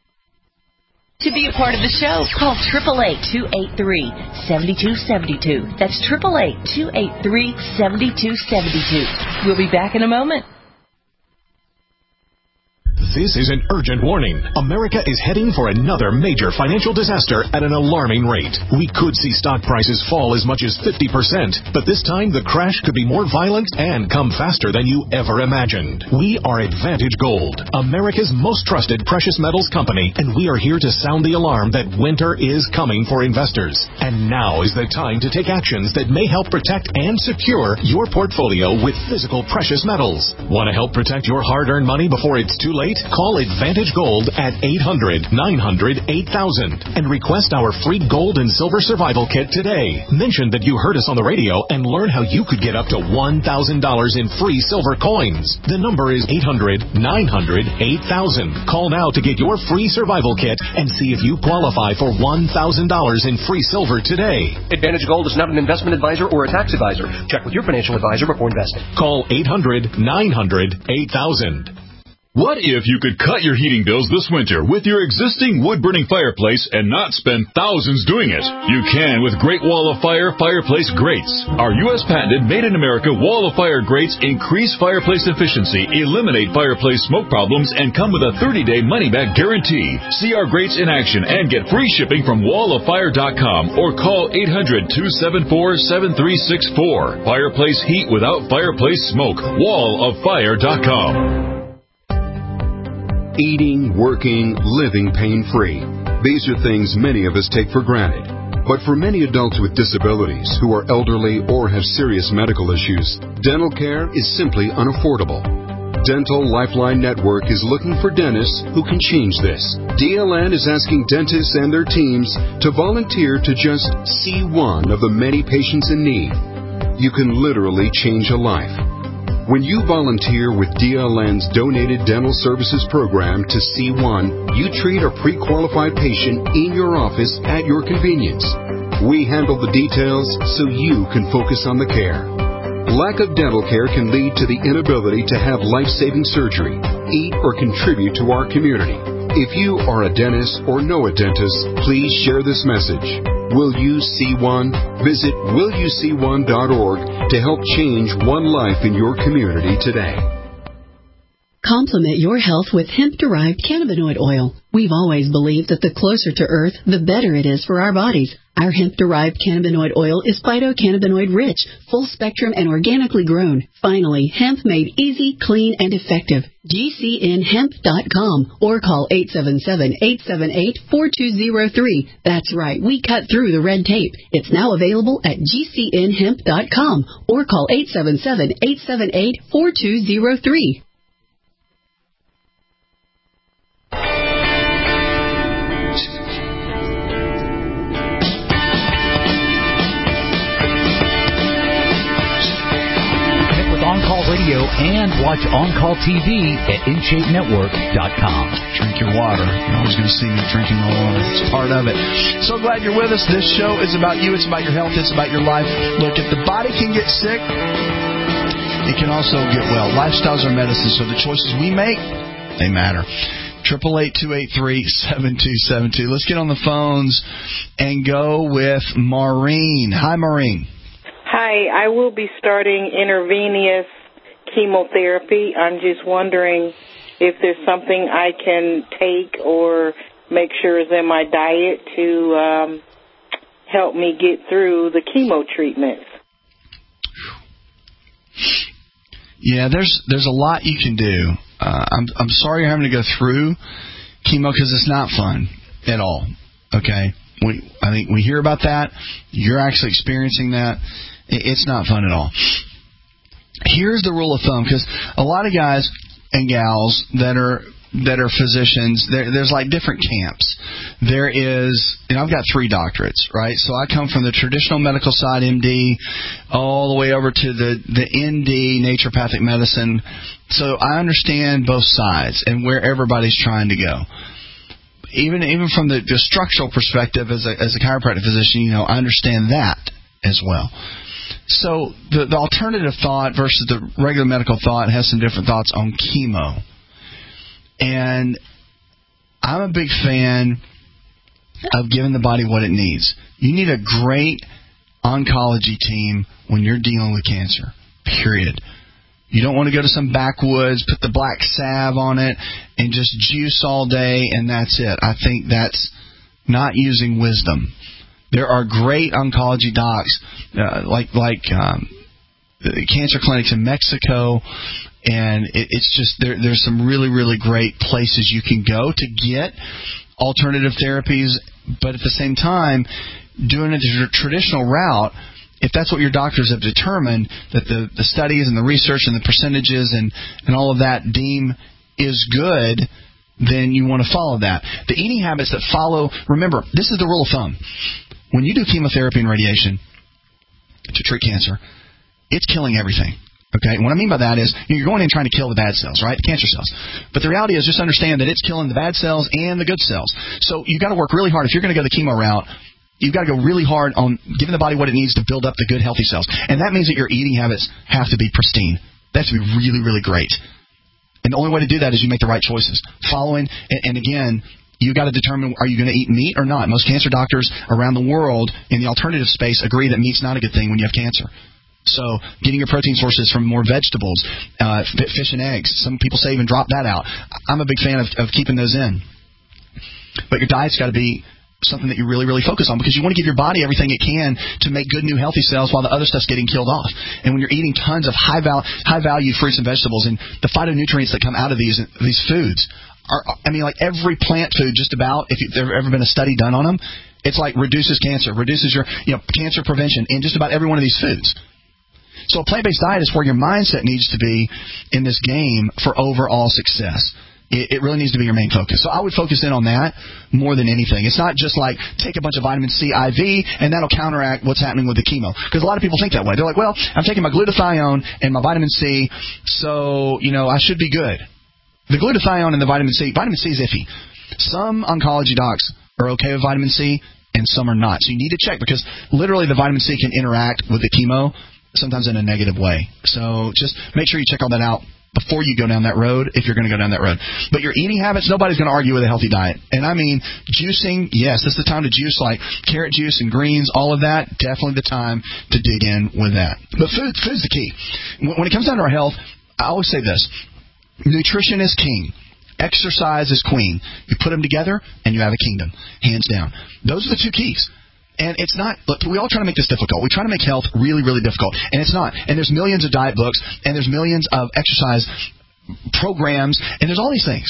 To be a part of the show, call eight eight eight, two eight three, seven two seven two. That's eight eight eight, two eight three, seven two seven two. We'll be back in a moment. This is an urgent warning. America is heading for another major financial disaster at an alarming rate. We could see stock prices fall as much as fifty percent, but this time the crash could be more violent and come faster than you ever imagined. We are Advantage Gold, America's most trusted precious metals company, and we are here to sound the alarm that winter is coming for investors. And now is the time to take actions that may help protect and secure your portfolio with physical precious metals. Want to help protect your hard-earned money before it's too late? Call Advantage Gold at eight hundred, nine hundred, eight thousand and request our free gold and silver survival kit today. Mention that you heard us on the radio and learn how you could get up to one thousand dollars in free silver coins. The number is eight hundred, nine hundred, eight thousand. Call now to get your free survival kit and see if you qualify for one thousand dollars in free silver today. Advantage Gold is not an investment advisor or a tax advisor. Check with your financial advisor before investing. Call eight hundred, nine hundred, eight thousand. What if you could cut your heating bills this winter with your existing wood-burning fireplace and not spend thousands doing it? You can with Great Wall of Fire Fireplace Grates. Our U S patented made-in-America Wall of Fire grates increase fireplace efficiency, eliminate fireplace smoke problems, and come with a thirty-day money-back guarantee. See our grates in action and get free shipping from wall of fire dot com or call eight hundred, two seven four, seven three six four. Fireplace heat without fireplace smoke. wall of fire dot com. Eating, working, living pain-free. These are things many of us take for granted. But for many adults with disabilities who are elderly or have serious medical issues, dental care is simply unaffordable. Dental Lifeline Network is looking for dentists who can change this. D L N is asking dentists and their teams to volunteer to just see one of the many patients in need. You can literally change a life. When you volunteer with D L N's Donated Dental Services Program to C one, you treat a pre-qualified patient in your office at your convenience. We handle the details so you can focus on the care. Lack of dental care can lead to the inability to have life-saving surgery, eat, or contribute to our community. If you are a dentist or know a dentist, please share this message. Will you see one? Visit will you see one dot org to help change one life in your community today. Complement your health with hemp-derived cannabinoid oil. We've always believed that the closer to Earth, the better it is for our bodies. Our hemp-derived cannabinoid oil is phytocannabinoid-rich, full-spectrum, and organically grown. Finally, hemp made easy, clean, and effective. G C N hemp dot com or call eight seven seven, eight seven eight, four two zero three. That's right, we cut through the red tape. It's now available at G C N hemp dot com or call eight seven seven, eight seven eight, four two zero three. On-Call Radio and watch On-Call T V at in shape network dot com. Drink your water. You're always going to see me drinking my water. It's part of it. So glad you're with us. This show is about you. It's about your health. It's about your life. Look, if the body can get sick, it can also get well. Lifestyles are medicine, so the choices we make, they matter. Triple eight two eight three seven two seven two. Let's get on the phones and go with Maureen. Hi, Maureen. Hi, I will be starting intravenous chemotherapy. I'm just wondering if there's something I can take or make sure is in my diet to um, help me get through the chemo treatments. Yeah, there's there's a lot you can do. Uh, I'm I'm sorry you're having to go through chemo because it's not fun at all. Okay, we I think we hear about that. You're actually experiencing that. It's not fun at all. Here's the rule of thumb, because a lot of guys and gals that are that are physicians, there, there's like different camps. There is, and I've got three doctorates, right? So I come from the traditional medical side, M D, all the way over to the, the N D, naturopathic medicine. So I understand both sides and where everybody's trying to go. Even even from the, the structural perspective, as a, as a chiropractic physician, you know, I understand that as well. So the, the alternative thought versus the regular medical thought has some different thoughts on chemo. And I'm a big fan of giving the body what it needs. You need a great oncology team when you're dealing with cancer, period. You don't want to go to some backwoods, put the black salve on it, and just juice all day, and that's it. I think that's not using wisdom. There are great oncology docs, uh, like like um, cancer clinics in Mexico, and it, it's just there, there's some really, really great places you can go to get alternative therapies, but at the same time, doing it the traditional route, if that's what your doctors have determined, that the, the studies and the research and the percentages and, and all of that deem is good, then you want to follow that. The eating habits that follow, remember, this is the rule of thumb. When you do chemotherapy and radiation to treat cancer, it's killing everything. Okay? And what I mean by that is you're going in trying to kill the bad cells, right? The cancer cells. But the reality is just understand that it's killing the bad cells and the good cells. So you've got to work really hard. If you're going to go the chemo route, you've got to go really hard on giving the body what it needs to build up the good, healthy cells. And that means that your eating habits have to be pristine. They have to be really, really great. And the only way to do that is you make the right choices. Following, and, and again, you've got to determine, are you going to eat meat or not? Most cancer doctors around the world in the alternative space agree that meat's not a good thing when you have cancer. So getting your protein sources from more vegetables, uh, fish and eggs. Some people say even drop that out. I'm a big fan of, of keeping those in. But your diet's got to be something that you really, really focus on, because you want to give your body everything it can to make good, new, healthy cells while the other stuff's getting killed off. And when you're eating tons of high val- high value fruits and vegetables, and the phytonutrients that come out of these these foods are, I mean, like every plant food, just about, if there's ever been a study done on them, it's like reduces cancer, reduces your, you know, cancer prevention in just about every one of these foods. So a plant-based diet is where your mindset needs to be in this game for overall success. It, it really needs to be your main focus. So I would focus in on that more than anything. It's not just like take a bunch of vitamin C I V and that'll counteract what's happening with the chemo. Because a lot of people think that way. They're like, well, I'm taking my glutathione and my vitamin C, so, you know, I should be good. The glutathione and the vitamin C, vitamin C is iffy. Some oncology docs are okay with vitamin C and some are not. So you need to check because literally the vitamin C can interact with the chemo sometimes in a negative way. So just make sure you check all that out before you go down that road, if you're going to go down that road. But your eating habits, nobody's going to argue with a healthy diet. And I mean, juicing, yes, this is the time to juice, like carrot juice and greens, all of that, definitely the time to dig in with that. But food, food's the key. When it comes down to our health, I always say this, nutrition is king. Exercise is queen. You put them together, and you have a kingdom, hands down. Those are the two keys. And it's not, look, we all try to make this difficult. We try to make health really, really difficult. And it's not. And there's millions of diet books, and there's millions of exercise programs, and there's all these things.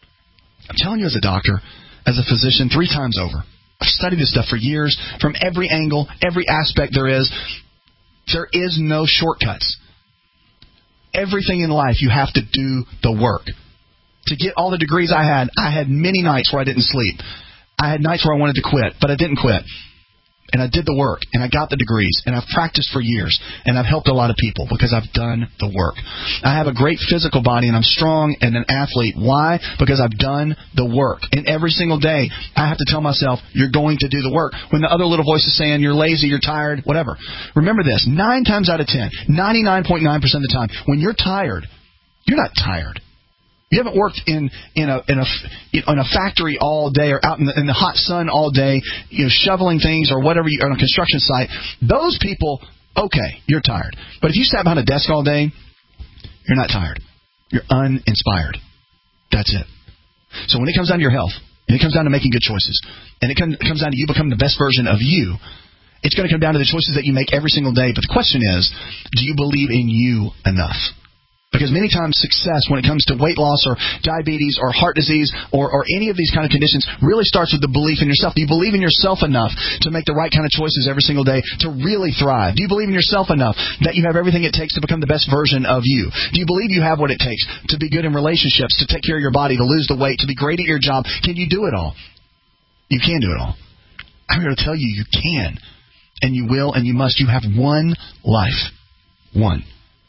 I'm telling you as a doctor, as a physician, three times over. I've studied this stuff for years, from every angle, every aspect there is. There is no shortcuts. Everything in life, you have to do the work. To get all the degrees I had, I had many nights where I didn't sleep. I had nights where I wanted to quit, but I didn't quit. And I did the work, and I got the degrees, and I've practiced for years, and I've helped a lot of people because I've done the work. I have a great physical body, and I'm strong and an athlete. Why? Because I've done the work. And every single day, I have to tell myself, you're going to do the work. When the other little voice is saying, you're lazy, you're tired, whatever. Remember this, nine times out of ten, ninety-nine point nine percent of the time, when you're tired, you're not tired. You haven't worked in in a in a in a factory all day or out in the, in the hot sun all day, you know, shoveling things or whatever, you, or on a construction site. Those people, okay, you're tired. But if you sat behind a desk all day, you're not tired. You're uninspired. That's it. So when it comes down to your health, and it comes down to making good choices, and it comes down to you becoming the best version of you, it's going to come down to the choices that you make every single day. But the question is, do you believe in you enough? Because many times success when it comes to weight loss or diabetes or heart disease or, or any of these kind of conditions really starts with the belief in yourself. Do you believe in yourself enough to make the right kind of choices every single day to really thrive? Do you believe in yourself enough that you have everything it takes to become the best version of you? Do you believe you have what it takes to be good in relationships, to take care of your body, to lose the weight, to be great at your job? Can you do it all? You can do it all. I'm here to tell you you can. And you will and you must. You have one life. One.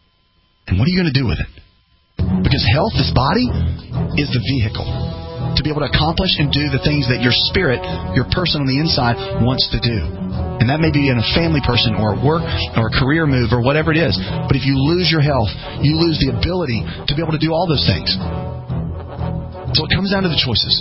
And what are you going to do with it? Because health, this body, is the vehicle to be able to accomplish and do the things that your spirit, your person on the inside, wants to do. And that may be in a family person or at work or a career move or whatever it is. But if you lose your health, you lose the ability to be able to do all those things. So it comes down to the choices.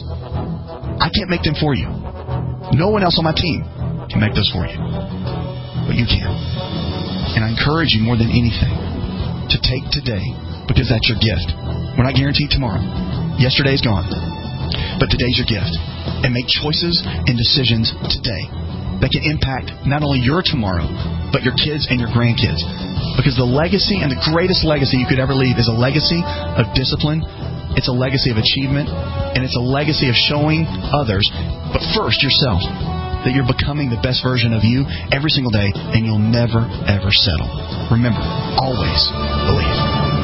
I can't make them for you. No one else on my team can make those for you. But you can. And I encourage you more than anything to take today, because that's your gift. We're not guaranteed tomorrow. Yesterday's gone. But today's your gift. And make choices and decisions today that can impact not only your tomorrow, but your kids and your grandkids. Because the legacy, and the greatest legacy you could ever leave, is a legacy of discipline. It's a legacy of achievement. And it's a legacy of showing others, but first yourself, that you're becoming the best version of you every single day, and you'll never, ever settle. Remember, always believe.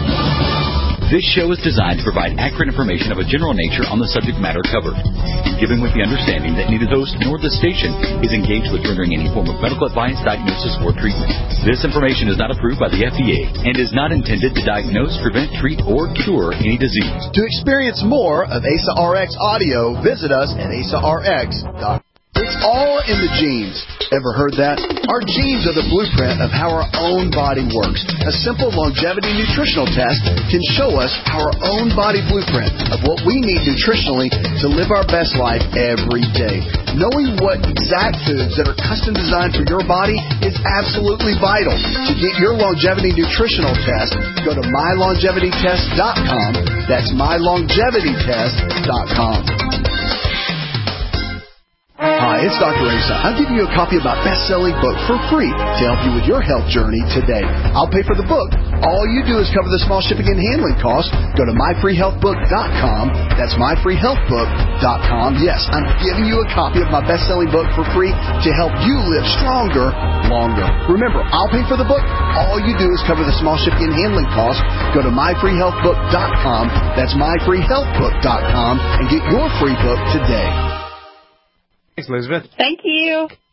This show is designed to provide accurate information of a general nature on the subject matter covered, given with the understanding that neither the host nor the station is engaged with rendering any form of medical advice, diagnosis, or treatment. This information is not approved by the F D A and is not intended to diagnose, prevent, treat, or cure any disease. To experience more of A S A R X audio, visit us at A S A R X dot com. It's all in the genes. Ever heard that? Our genes are the blueprint of how our own body works. A simple longevity nutritional test can show us our own body blueprint of what we need nutritionally to live our best life every day. Knowing what exact foods that are custom designed for your body is absolutely vital. To get your longevity nutritional test, go to my longevity test dot com. That's my longevity test dot com. Hi, it's Doctor Asa. I'm giving you a copy of my best-selling book for free to help you with your health journey today. I'll pay for the book. All you do is cover the small shipping and handling costs. Go to my free health book dot com. That's my free health book dot com. Yes, I'm giving you a copy of my best-selling book for free to help you live stronger, longer. Remember, I'll pay for the book. All you do is cover the small shipping and handling costs. Go to my free health book dot com. That's my free health book dot com and get your free book today. Thanks, Elizabeth. Thank you.